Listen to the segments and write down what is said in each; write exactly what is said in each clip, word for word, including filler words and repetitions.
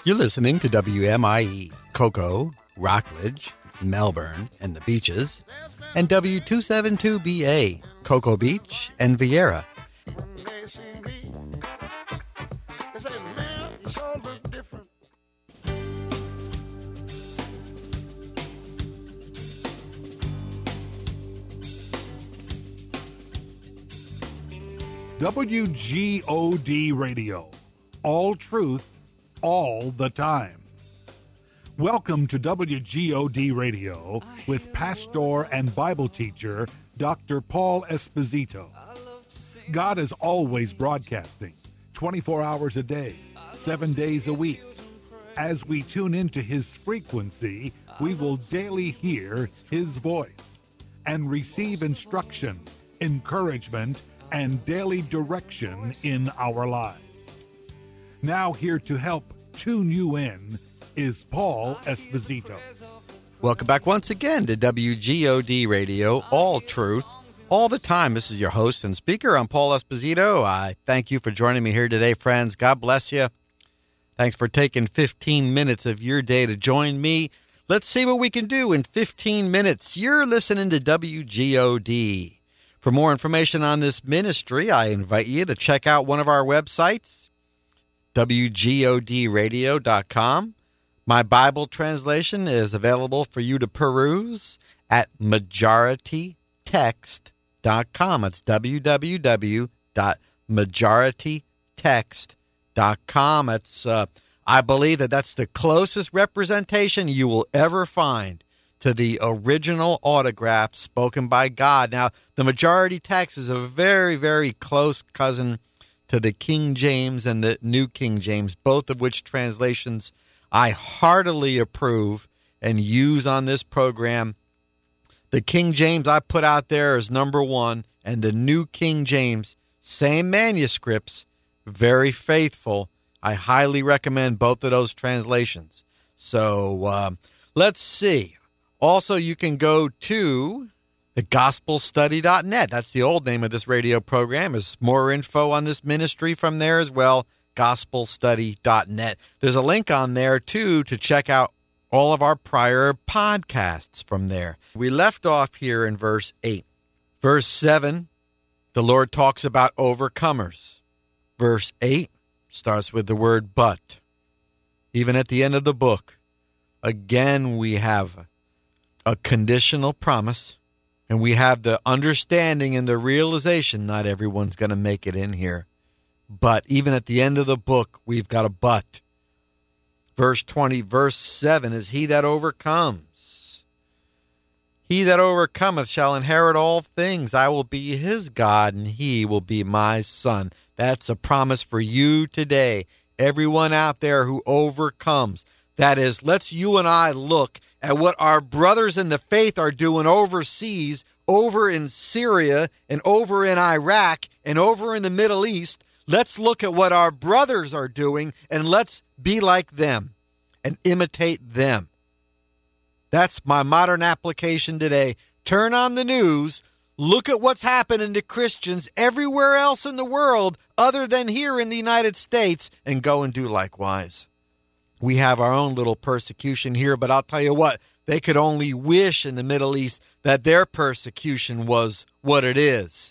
You're listening to W M I E, Cocoa, Rockledge, Melbourne, and the Beaches, and W two seventy-two B A, Cocoa Beach and Vieira. W G O D Radio. All truth, all the time. Welcome to W G O D Radio with pastor and Bible teacher Doctor Paul Esposito. God is always broadcasting, twenty-four hours a day, seven days a week. As we tune into his frequency, we will daily hear his voice and receive instruction, encouragement, and daily direction in our lives. Now here to help tune you in is Paul Esposito. Welcome back once again to W G O D Radio, all truth, all the time. This is your host and speaker. I'm Paul Esposito. I thank you for joining me here today, friends. God bless you. Thanks for taking fifteen minutes of your day to join me. Let's see what we can do in fifteen minutes. You're listening to W G O D. For more information on this ministry, I invite you to check out one of our websites, W G O D radio dot com. My Bible translation is available for you to peruse at majority text dot com. It's w w w dot majority text dot com. It's, uh, I believe that that's the closest representation you will ever find to the original autograph spoken by God. Now, the majority text is a very, very close cousin to the King James and the New King James, both of which translations I heartily approve and use on this program. The King James I put out there is number one, and the New King James, same manuscripts, very faithful. I highly recommend both of those translations. So um, let's see. Also, you can go to the gospel study dot net. That's the old name of this radio program. There's more info on this ministry from there as well, gospel study dot net. There's a link on there, too, to check out all of our prior podcasts from there. We left off here in verse eight. Verse seven, the Lord talks about overcomers. Verse eight starts with the word but. Even at the end of the book, again, we have a conditional promise, and we have the understanding and the realization not everyone's going to make it in here. But even at the end of the book, we've got a but. Verse twenty, verse seven is he that overcomes. He that overcometh shall inherit all things. I will be his God, and he will be my son. That's a promise for you today. Everyone out there who overcomes. That is, let's you and I look at what our brothers in the faith are doing overseas, over in Syria and over in Iraq and over in the Middle East. Let's look at what our brothers are doing and let's be like them and imitate them. That's my modern application today. Turn on the news, look at what's happening to Christians everywhere else in the world other than here in the United States, and go and do likewise. We have our own little persecution here, but I'll tell you what, they could only wish in the Middle East that their persecution was what it is.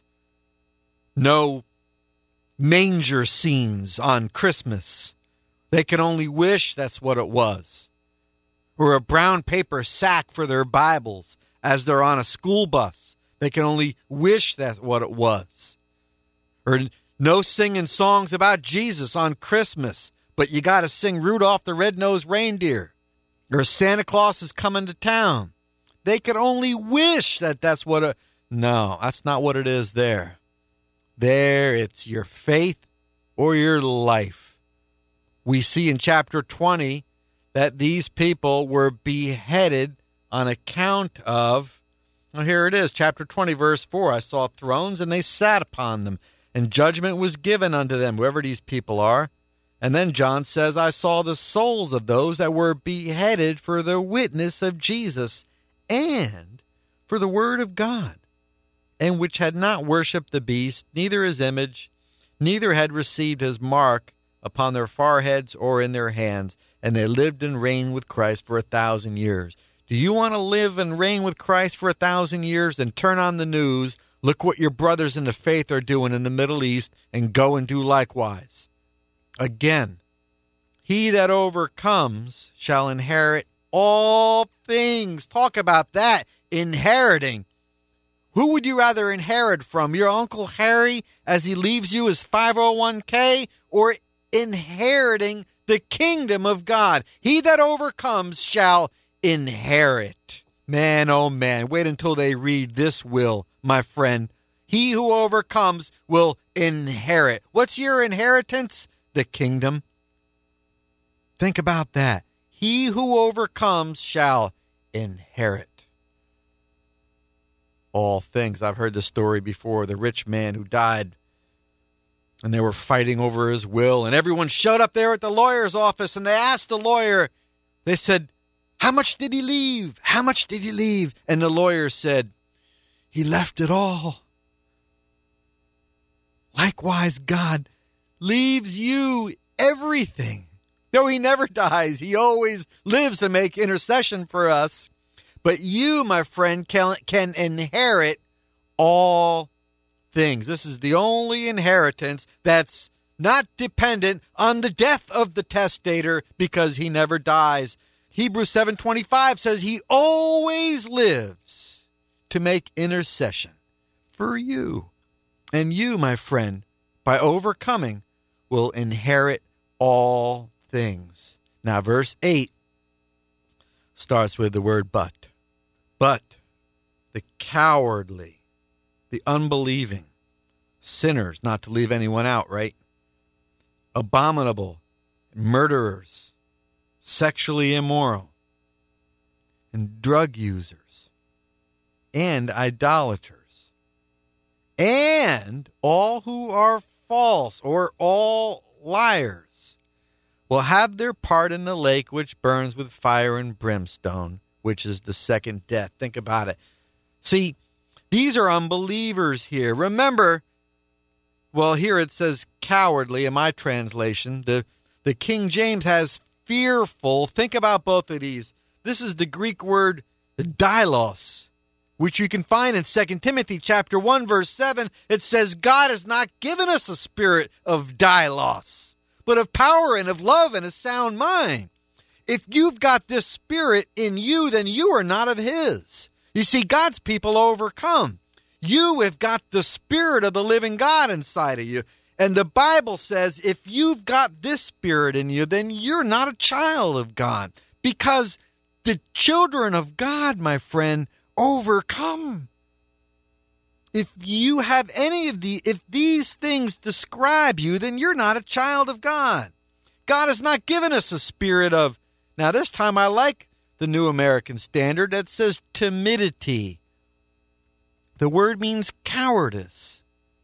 No manger scenes on Christmas. They could only wish that's what it was. Or a brown paper sack for their Bibles as they're on a school bus. They can only wish that's what it was. Or no singing songs about Jesus on Christmas, but you got to sing Rudolph the Red-Nosed Reindeer. Or Santa Claus is coming to town. They could only wish that that's what it... No, that's not what it is there. There, it's your faith or your life. We see in chapter twenty that these people were beheaded on account of... Well, here it is, chapter twenty, verse four. I saw thrones, and they sat upon them, and judgment was given unto them, whoever these people are. And then John says, I saw the souls of those that were beheaded for the witness of Jesus and for the word of God, and which had not worshipped the beast, neither his image, neither had received his mark upon their foreheads or in their hands. and they lived and reigned with Christ for a thousand years. Do you want to live and reign with Christ for a thousand years? Then turn on the news, look what your brothers in the faith are doing in the Middle East, and go and do likewise. Again, he that overcomes shall inherit all things. Talk about that, inheriting. Who would you rather inherit from? Your Uncle Harry as he leaves you his five oh one k, or inheriting the kingdom of God? He that overcomes shall inherit. Man, oh man, wait until they read this will, my friend. He who overcomes will inherit. What's your inheritance? The kingdom. Think about that. He who overcomes shall inherit all things. I've heard the story before, the rich man who died, and they were fighting over his will, and everyone showed up there at the lawyer's office, and they asked the lawyer, they said, how much did he leave? How much did he leave? And the lawyer said, he left it all. Likewise, God leaves you everything. Though he never dies, he always lives to make intercession for us. But you, my friend, can, can inherit all things. This is the only inheritance that's not dependent on the death of the testator, because he never dies. Hebrews seven twenty-five says he always lives to make intercession for you. And you, my friend, by overcoming, will inherit all things. Now, verse eight starts with the word but. But the cowardly, the unbelieving, sinners, not to leave anyone out, right? Abominable, murderers, sexually immoral, and drug users, and idolaters, and all who are false or all liars will have their part in the lake which burns with fire and brimstone, which is the second death. Think about it. See, these are unbelievers here. Remember, well, here it says cowardly in my translation. The, the King James has fearful. Think about both of these. This is the Greek word dailos, which you can find in Second Timothy chapter one, verse seven. It says, God has not given us a spirit of dailos, but of power and of love and a sound mind. If you've got this spirit in you, then you are not of his. You see, God's people overcome. You have got the spirit of the living God inside of you. And the Bible says if you've got this spirit in you, then you're not a child of God. Because the children of God, my friend, overcome. If you have any of the, if these things describe you, then you're not a child of God. God has not given us a spirit of, now this time I like the New American Standard that says timidity. The word means cowardice.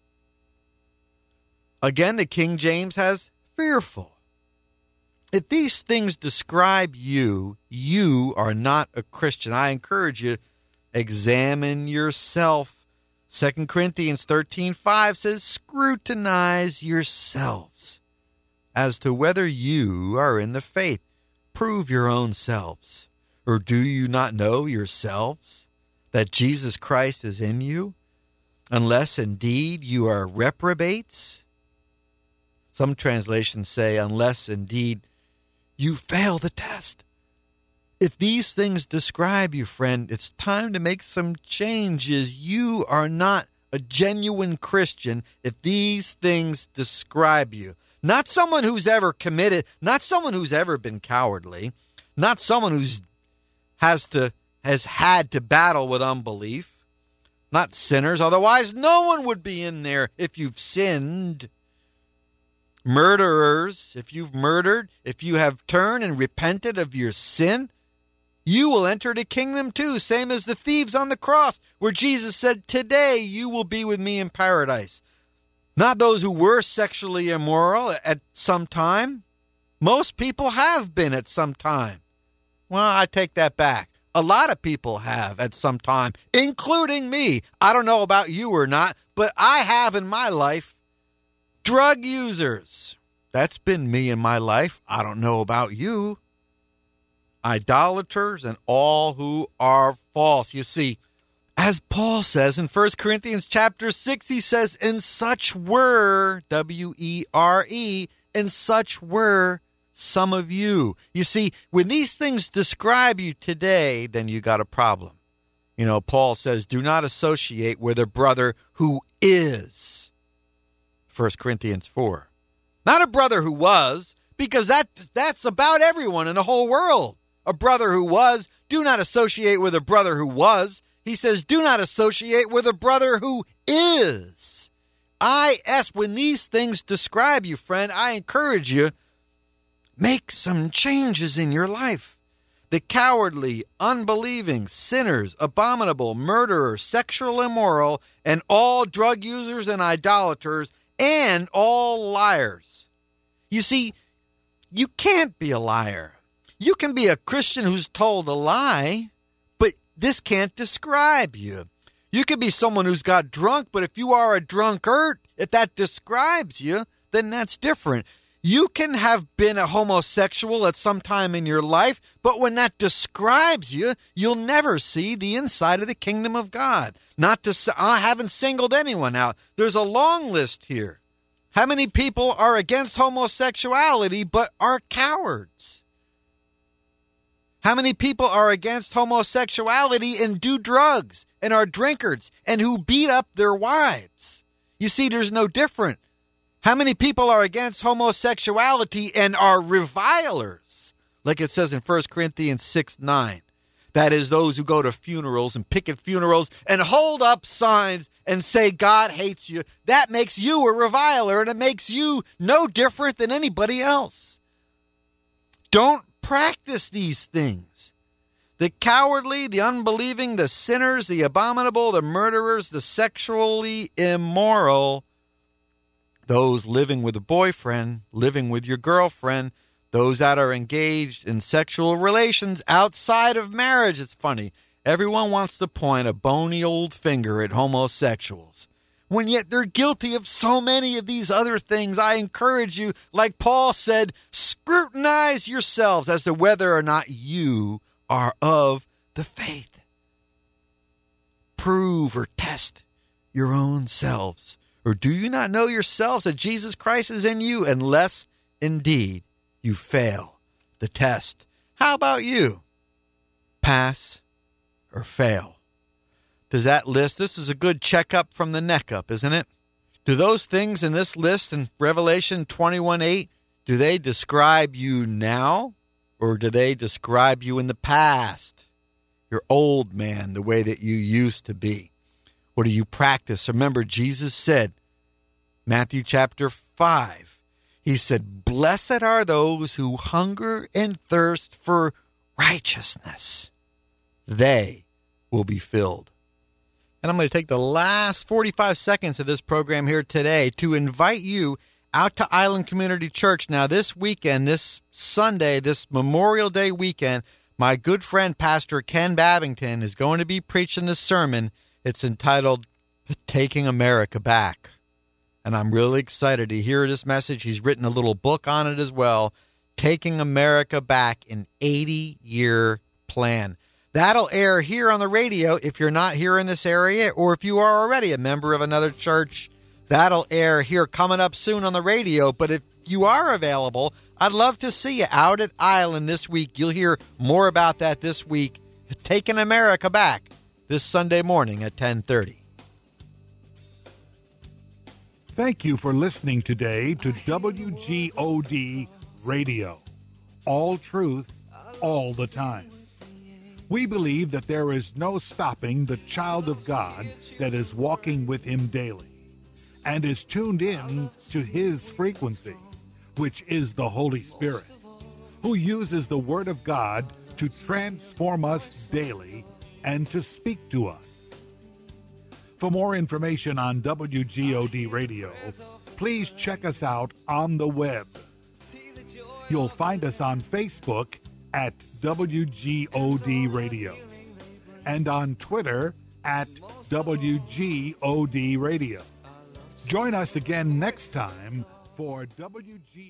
Again, the King James has fearful. If these things describe you, you are not a Christian. I encourage you, examine yourself. Second Corinthians thirteen five says, scrutinize yourselves as to whether you are in the faith. Prove your own selves. Or do you not know yourselves that Jesus Christ is in you, unless indeed you are reprobates? Some translations say, unless indeed you fail the test. If these things describe you, friend, it's time to make some changes. You are not a genuine Christian if these things describe you. Not someone who's ever committed, not someone who's ever been cowardly, not someone who's has to has had to battle with unbelief, not sinners. Otherwise, no one would be in there if you've sinned. Murderers, if you've murdered, if you have turned and repented of your sin, you will enter the kingdom too, same as the thieves on the cross, where Jesus said, today you will be with me in paradise. Not those who were sexually immoral at some time. Most people have been at some time. Well, I take that back. A lot of people have at some time, including me. I don't know about you or not, but I have in my life. Drug users. That's been me in my life. I don't know about you. idolaters, and all who are false. You see, as Paul says in First Corinthians chapter six, he says, and such were, W E R E, and such were some of you. You see, when these things describe you today, then you got a problem. You know, Paul says, do not associate with a brother who is. First Corinthians four. Not a brother who was, because that that's about everyone in the whole world. A brother who was, do not associate with a brother who was. He says, do not associate with a brother who is. I S, when these things describe you, friend, I encourage you, make some changes in your life. The cowardly, unbelieving, sinners, abominable, murderers, sexual immoral, and all drug users and idolaters, and all liars. You see, you can't be a liar. You can be a Christian who's told a lie, but this can't describe you. You can be someone who's got drunk, but if you are a drunkard, if that describes you, then that's different. You can have been a homosexual at some time in your life, but when that describes you, you'll never see the inside of the kingdom of God. Not to say, I haven't singled anyone out. There's a long list here. How many people are against homosexuality but are cowards? How many people are against homosexuality and do drugs and are drinkers and who beat up their wives? You see, there's no different. How many people are against homosexuality and are revilers? Like it says in First Corinthians six nine. That is those who go to funerals and picket funerals and hold up signs and say God hates you. That makes you a reviler and it makes you no different than anybody else. Don't practice these things. The cowardly, the unbelieving, the sinners, the abominable, the murderers, the sexually immoral, those living with a boyfriend, living with your girlfriend, those that are engaged in sexual relations outside of marriage. It's funny. Everyone wants to point a bony old finger at homosexuals, when yet they're guilty of so many of these other things. I encourage you, like Paul said, scrutinize yourselves as to whether or not you are of the faith. Prove or test your own selves. Or do you not know yourselves that Jesus Christ is in you, unless indeed you fail the test? How about you? Pass or fail? Does that list, this is a good checkup from the neck up, isn't it? Do those things in this list in Revelation twenty-one eight, do they describe you now, or do they describe you in the past? Your old man, the way that you used to be. Or do you practice? Remember, Jesus said, Matthew chapter five, he said, blessed are those who hunger and thirst for righteousness. They will be filled. And I'm going to take the last forty-five seconds of this program here today to invite you out to Island Community Church. Now, this weekend, this Sunday, this Memorial Day weekend, my good friend, Pastor Ken Babington, is going to be preaching this sermon. It's entitled, Taking America Back. And I'm really excited to hear this message. He's written a little book on it as well, Taking America Back, an eighty-year plan. That'll air here on the radio if you're not here in this area, or if you are already a member of another church. That'll air here coming up soon on the radio. But if you are available, I'd love to see you out at Island this week. You'll hear more about that this week. Taking America Back, this Sunday morning at ten thirty. Thank you for listening today to W G O D Radio. All truth, all the time. We believe that there is no stopping the child of God that is walking with him daily and is tuned in to his frequency, which is the Holy Spirit, who uses the Word of God to transform us daily and to speak to us. For more information on W G O D Radio, please check us out on the web. You'll find us on Facebook at W G O D Radio and on Twitter at W G O D Radio. Join us again next time for W G O D.